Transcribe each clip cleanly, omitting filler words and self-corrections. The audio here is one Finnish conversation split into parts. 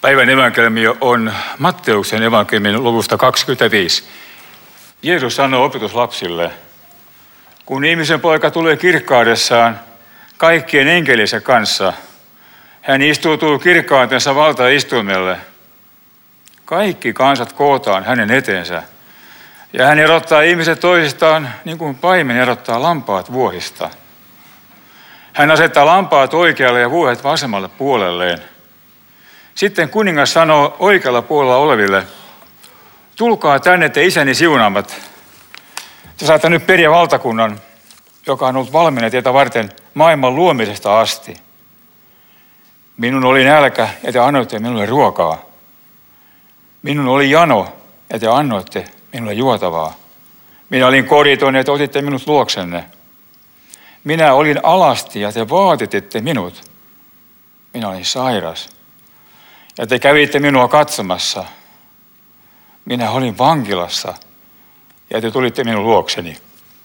Päivän evankeliumi on Matteuksen evankeliumin luvusta 25. Jeesus sanoo opetuslapsille, kun ihmisen poika tulee kirkkaudessaan kaikkien enkeliensä kanssa, hän istuutuu kirkkautensa valtaistuimelle. Kaikki kansat kootaan hänen eteensä, ja hän erottaa ihmiset toisistaan niin kuin paimen erottaa lampaat vuohista. Hän asettaa lampaat oikealle ja vuohet vasemmalle puolelleen. Sitten kuningas sanoo oikealla puolella oleville, tulkaa tänne te isäni siunaamat. Te saatte nyt periä valtakunnan, joka on ollut valmiina teitä varten maailman luomisesta asti. Minun oli nälkä ja te annoitte minulle ruokaa. Minun oli jano ja te annoitte minulle juotavaa. Minä olin koriton ja te otitte minut luoksenne. Minä olin alasti ja te vaatititte minut. Minä olin sairas ja te kävitte minua katsomassa. Minä olin vankilassa ja te tulitte minun luokseni.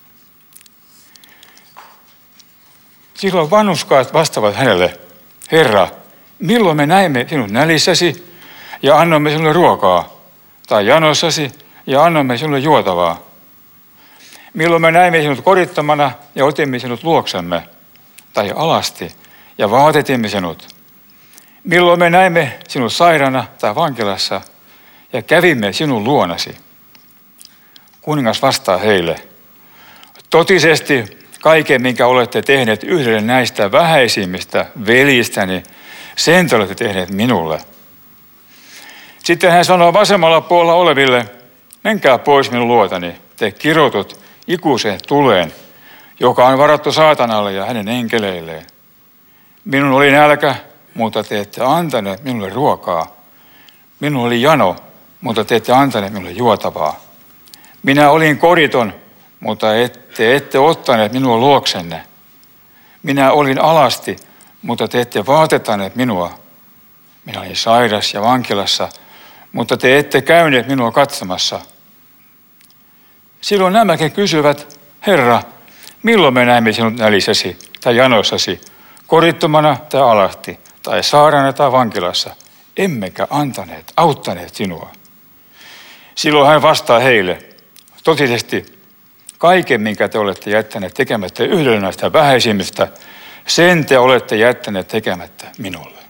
Silloin vanhurskaat vastaavat hänelle, Herra, milloin me näimme sinut nälissäsi ja annoimme sinulle ruokaa, tai janossasi ja annoimme sinulle juotavaa? Milloin me näimme sinut korittomana ja otimme sinut luoksemme, tai alasti ja vaatetimme sinut? Milloin me näimme sinut sairaana tai vankilassa ja kävimme sinun luonasi? Kuningas vastaa heille, totisesti kaiken, minkä olette tehneet yhdelle näistä vähäisimmistä veljistäni, sen te olette tehneet minulle. Sitten hän sanoo vasemmalla puolella oleville, menkää pois minun luotani, te kirotut ikuiseen tuleen, joka on varattu saatanalle ja hänen enkeleilleen. Minun oli nälkä, mutta te ette antaneet minulle ruokaa. Minun oli jano, mutta te ette antaneet minulle juotavaa. Minä olin koriton, mutta ette ottaneet minua luoksenne. Minä olin alasti, mutta te ette vaatettaneet minua. Minä olin sairas ja vankilassa, mutta te ette käyneet minua katsomassa. Silloin nämäkin kysyvät, Herra, milloin me näimme sinut nälissäsi tai janossasi, korittomana tai alasti, tai sairaana tai vankilassa, emmekä auttaneet sinua. Silloin hän vastaa heille, totisesti, kaiken, minkä te olette jättäneet tekemättä yhdelle näistä vähäisimmistä, sen te olette jättäneet tekemättä minulle.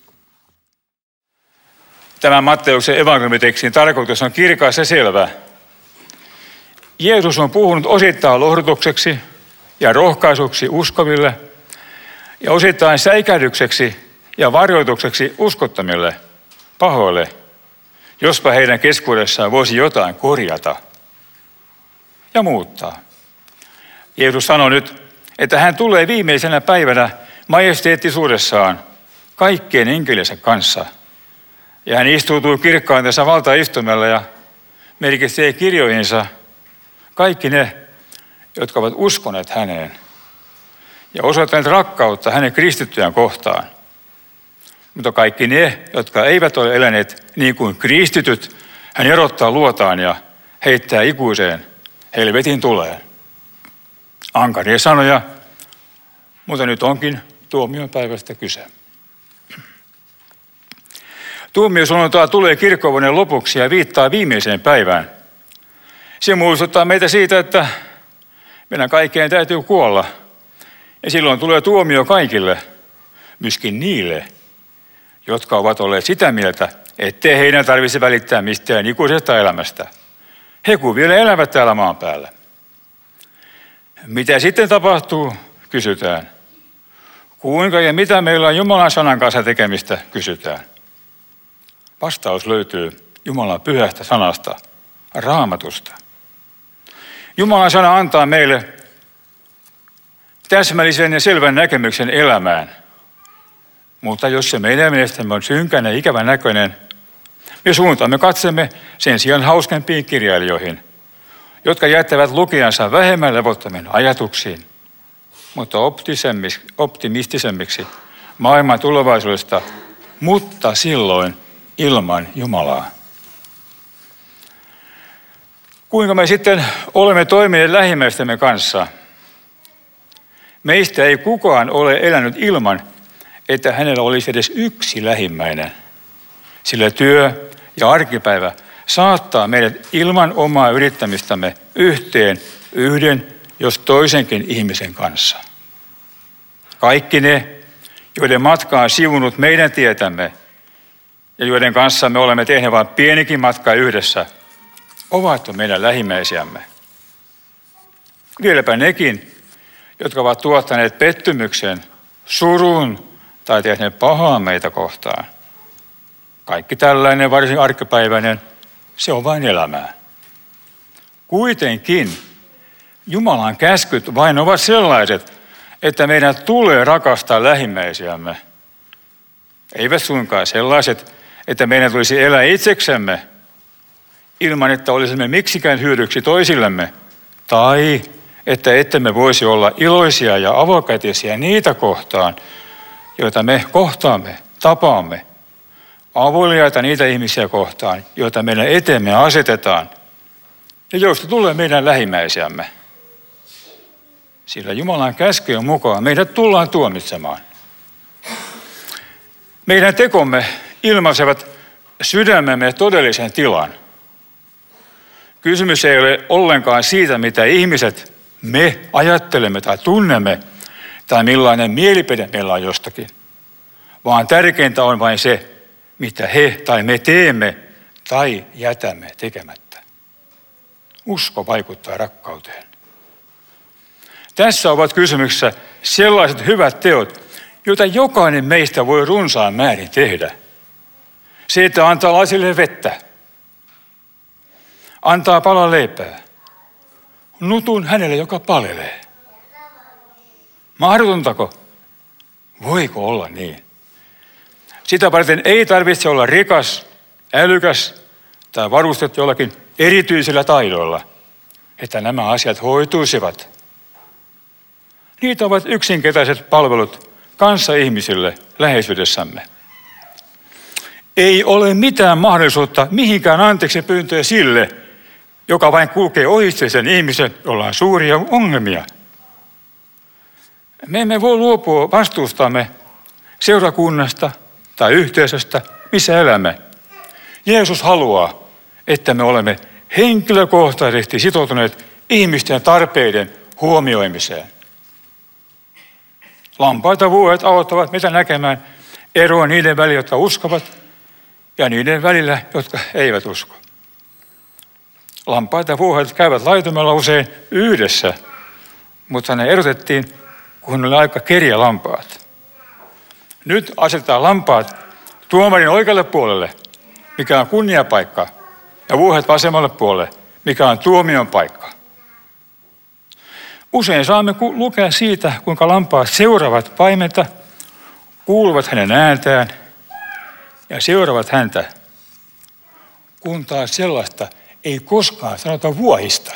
Tämän Matteuksen evankeliumitekstin tarkoitus on kirkas ja selvä. Jeesus on puhunut osittain lohdutukseksi ja rohkaisuksi uskoville ja osittain säikähdykseksi ja varoitukseksi uskottomille, pahoille, jospa heidän keskuudessaan voisi jotain korjata ja muuttaa. Jeesus sanoi nyt, että hän tulee viimeisenä päivänä majesteettisuudessaan kaikkien enkeliensä kanssa. Ja hän istuutuu kirkkautensa valtaistuimella ja merkitsee kirjoihinsa kaikki ne, jotka ovat uskoneet häneen ja osoittaneet rakkautta hänen kristittyään kohtaan. Mutta kaikki ne, jotka eivät ole eläneet niin kuin kristityt, hän erottaa luotaan ja heittää ikuiseen helvetin tuleen. Ankaria sanoja, mutta nyt onkin tuomion päivästä kyse. Tuomiosunnuntai tulee kirkkovuoden lopuksi ja viittaa viimeiseen päivään. Se muistuttaa meitä siitä, että meidän kaikkeen täytyy kuolla. Ja silloin tulee tuomio kaikille, myöskin niille, jotka ovat olleet sitä mieltä, ettei heidän tarvitse välittää mistään ikuisesta elämästä. He kun vielä elävät täällä maan päällä. Mitä sitten tapahtuu, kysytään. Kuinka ja mitä meillä on Jumalan sanan kanssa tekemistä, kysytään. Vastaus löytyy Jumalan pyhästä sanasta, Raamatusta. Jumalan sana antaa meille täsmällisen ja selvän näkemyksen elämään. Mutta jos se meidän mielestämme on synkän ja ikävän näköinen, me suuntaamme katsemme sen sijaan hauskempiin kirjailijoihin, jotka jättävät lukijansa vähemmän levottomiin ajatuksiin, mutta optimistisemmiksi maailman tulevaisuudesta, mutta silloin ilman Jumalaa. Kuinka me sitten olemme toimineet lähimmäistemme kanssa? Meistä ei kukaan ole elänyt ilman, että hänellä olisi edes yksi lähimmäinen. sillä työ ja arkipäivä saattaa meidät ilman omaa yrittämistämme yhteen yhden, jos toisenkin ihmisen kanssa. Kaikki ne, joiden matka on sivunut meidän tietämme ja joiden kanssa me olemme tehneet vain pienikin matka yhdessä, ovat meidän lähimmäisiämme. Vieläpä nekin, jotka ovat tuottaneet pettymyksen, surun tai tehneet pahaa meitä kohtaan. Kaikki tällainen varsin arkipäiväinen, se on vain elämää. Kuitenkin Jumalan käskyt vain ovat sellaiset, että meidän tulee rakastaa lähimmäisiämme. Eivät suinkaan sellaiset, että meidän tulisi elää itseksemme ilman, että olisimme miksikään hyödyksi toisillemme, tai että ettemme voisi olla iloisia ja avokätisiä niitä kohtaan, joita me kohtaamme, tapaamme, avuliaita niitä ihmisiä kohtaan, joita meidän eteemme asetetaan, ja joista tulee meidän lähimmäisiämme. Sillä Jumalan käskyjen mukaan meidät tullaan tuomitsemaan. Meidän tekomme ilmaisevat sydämemme todellisen tilan. Kysymys ei ole ollenkaan siitä, mitä ihmiset, me ajattelemme tai tunnemme, tai millainen mielipide meillä on jostakin, vaan tärkeintä on vain se, mitä he tai me teemme tai jätämme tekemättä. Usko vaikuttaa rakkauteen. Tässä ovat kysymyksessä sellaiset hyvät teot, joita jokainen meistä voi runsaan määrin tehdä. Se, että antaa lasille vettä, antaa palan leipää, nutun hänelle, joka palelee. Mahdotontako? Voiko olla niin? Sitä varten ei tarvitse olla rikas, älykäs tai varustettu jollakin erityisillä taidoilla, että nämä asiat hoituisivat. Niitä ovat yksinkertaiset palvelut kanssaihmisille läheisyydessämme. Ei ole mitään mahdollisuutta mihinkään anteeksi pyyntöä sille, joka vain kulkee ohitse sen ihmisen, jolla on suuria ongelmia. Me emme voi luopua vastuustamme seurakunnasta tai yhteisöstä, missä elämme. Jeesus haluaa, että me olemme henkilökohtaisesti sitoutuneet ihmisten tarpeiden huomioimiseen. Lampaita vuodet auttavat meitä näkemään eroa niiden välillä, jotka uskovat, ja niiden välillä, jotka eivät usko. Lampaita vuodet käyvät laitumella usein yhdessä, mutta ne erotettiin, kun oli aika keriä lampaat. Nyt asetetaan lampaat tuomarin oikealle puolelle, mikä on kunniapaikka, ja vuohet vasemmalle puolelle, mikä on tuomion paikka. Usein saamme lukea siitä, kuinka lampaat seuraavat paimenta, kuuluvat hänen ääntään ja seuraavat häntä, kun taas sellaista ei koskaan sanota vuohista.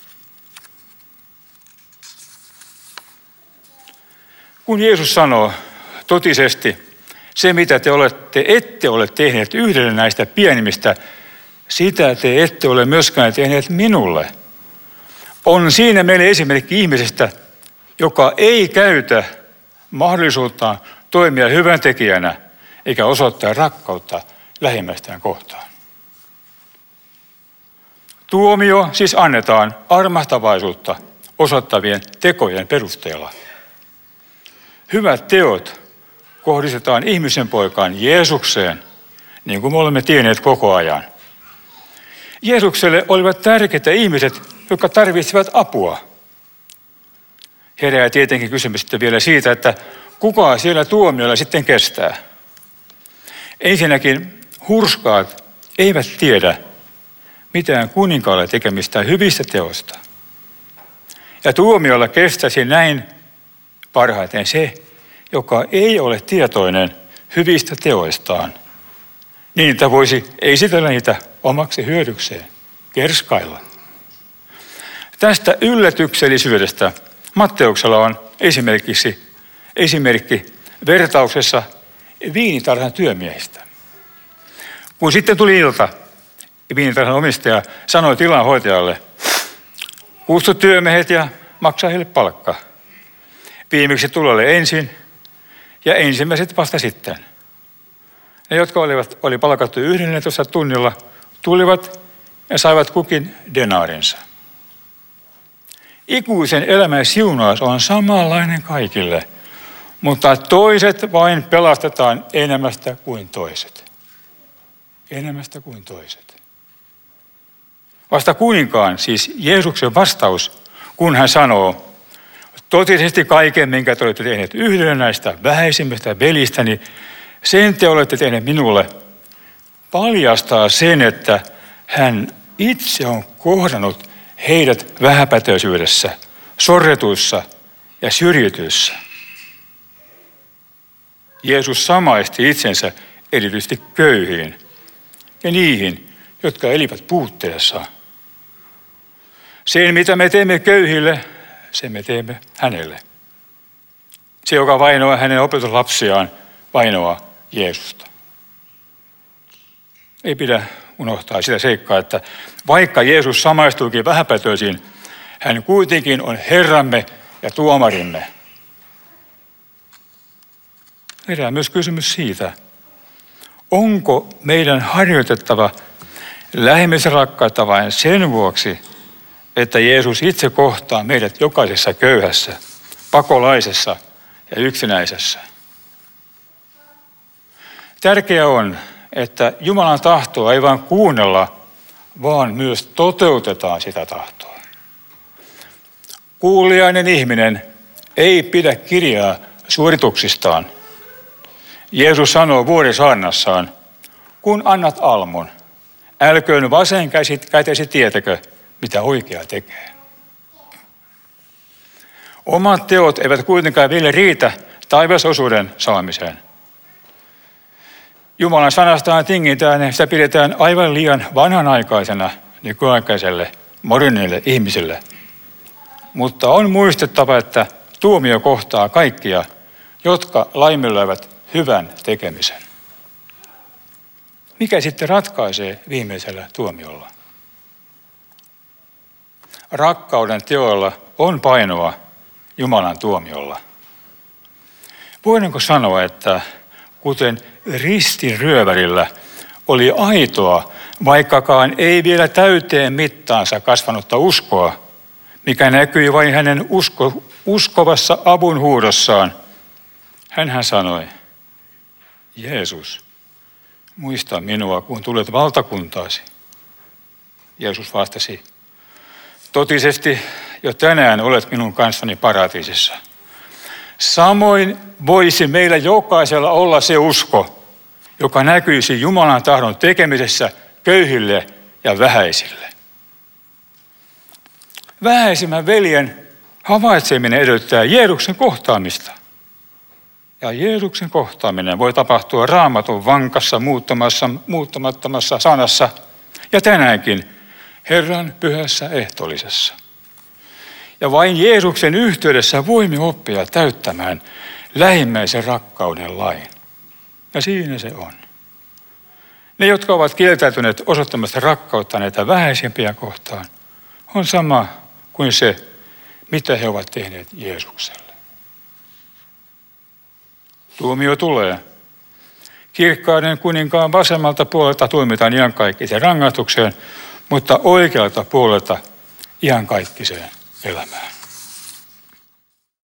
Kun Jeesus sanoo totisesti, se mitä te ette ole tehneet yhdelle näistä pienimmistä, sitä te ette ole myöskään tehneet minulle. On siinä meille esimerkki ihmisestä, joka ei käytä mahdollisuuttaan toimia hyväntekijänä eikä osoittaa rakkautta lähimmäistään kohtaan. Tuomio siis annetaan armahtavaisuutta osoittavien tekojen perusteella. Hyvät teot kohdistetaan ihmisen poikaan Jeesukseen, niin kuin me olemme tienneet koko ajan. Jeesukselle olivat tärkeitä ihmiset, jotka tarvitsevat apua. Herää tietenkin kysymys sitten vielä siitä, että kuka siellä tuomiolla sitten kestää. Ensinnäkin hurskaat eivät tiedä mitään kuninkaalle tekemistä hyvistä teoista. Ja tuomiolla kestäisi näin parhaiten se, joka ei ole tietoinen hyvistä teoistaan, niin että voisi esitellä niitä omaksi hyödykseen, kerskailla. Tästä yllätyksellisyydestä Matteuksella on esimerkki vertauksessa viinitarhan työmiehistä. Kun sitten tuli ilta, viinitarhan omistaja sanoi tilanhoitajalle, kutsu työmiehet ja maksaa heille palkka. Viimeksi tulolle ensin ja ensimmäiset vasta sitten. Ne, jotka oli palkattu 11 tunnilla, tulivat ja saivat kukin denaarinsa. Ikuisen elämän siunaus on samanlainen kaikille, mutta toiset vain pelastetaan enemmästä kuin toiset. Enemmästä kuin toiset. Vasta kuninkaan, siis Jeesuksen vastaus, kun hän sanoo, totisesti kaiken, minkä te olette tehneet yhdelle näistä vähäisimmistä velistäni, sen te olette tehneet minulle, paljastaa sen, että hän itse on kohdannut heidät vähäpätöisyydessä, sorretuissa ja syrjityissä. Jeesus samaisti itsensä erityisesti köyhiin ja niihin, jotka elivät puutteessa. Sen, mitä me teemme köyhille, sen me teemme hänelle. Se, joka vainoaa hänen opetuslapsiaan, vainoaa Jeesusta. Ei pidä unohtaa sitä seikkaa, että vaikka Jeesus samaistuikin vähäpätöisiin, hän kuitenkin on Herramme ja tuomarimme. Herää myös kysymys siitä, onko meidän harjoitettava lähimmäisenrakkautta vain sen vuoksi, että Jeesus itse kohtaa meidät jokaisessa köyhässä, pakolaisessa ja yksinäisessä. Tärkeää on, että Jumalan tahtoa ei vain kuunnella, vaan myös toteutetaan sitä tahtoa. Kuuliainen ihminen ei pidä kirjaa suorituksistaan. Jeesus sanoo vuorisaarnassaan, kun annat almun, älköön vasen kätesi tietäkö, mitä oikea tekee. Omat teot eivät kuitenkaan vielä riitä taivasosuuden saamiseen. Jumalan sanastaan tingitään ja sitä pidetään aivan liian vanhanaikaisena nykyaikaiselle, modernille ihmisille. Mutta on muistettava, että tuomio kohtaa kaikkia, jotka laiminlyövät hyvän tekemisen. Mikä sitten ratkaisee viimeisellä tuomiolla? Rakkauden teoilla on painoa Jumalan tuomiolla. Voidaanko sanoa, että kuten ristin ryövärillä oli aitoa, vaikkakaan ei vielä täyteen mittaansa kasvanutta uskoa, mikä näkyi vain hänen uskovassa avunhuudossaan. Hänhän sanoi, Jeesus, muista minua, kun tulet valtakuntaasi. Jeesus vastasi, totisesti jo tänään olet minun kanssani paratiisissa. Samoin voisi meillä jokaisella olla se usko, joka näkyisi Jumalan tahdon tekemisessä köyhille ja vähäisille. Vähäisimmän veljen havaitseminen edellyttää Jeesuksen kohtaamista. Ja Jeesuksen kohtaaminen voi tapahtua Raamatun vankassa muuttamattomassa sanassa ja tänäänkin Herran pyhässä ehtoollisessa. Ja vain Jeesuksen yhteydessä voimme oppia täyttämään lähimmäisen rakkauden lain. Ja siinä se on. Ne, jotka ovat kieltäytyneet osoittamasta rakkautta näitä vähäisimpiä kohtaan, on sama kuin se, mitä he ovat tehneet Jeesukselle. Tuomio tulee. Kirkkauden kuninkaan vasemmalta puolelta tuomitaan iankaikkiseen rangaistukseen, mutta oikealta puolelta iankaikkiseen elämään.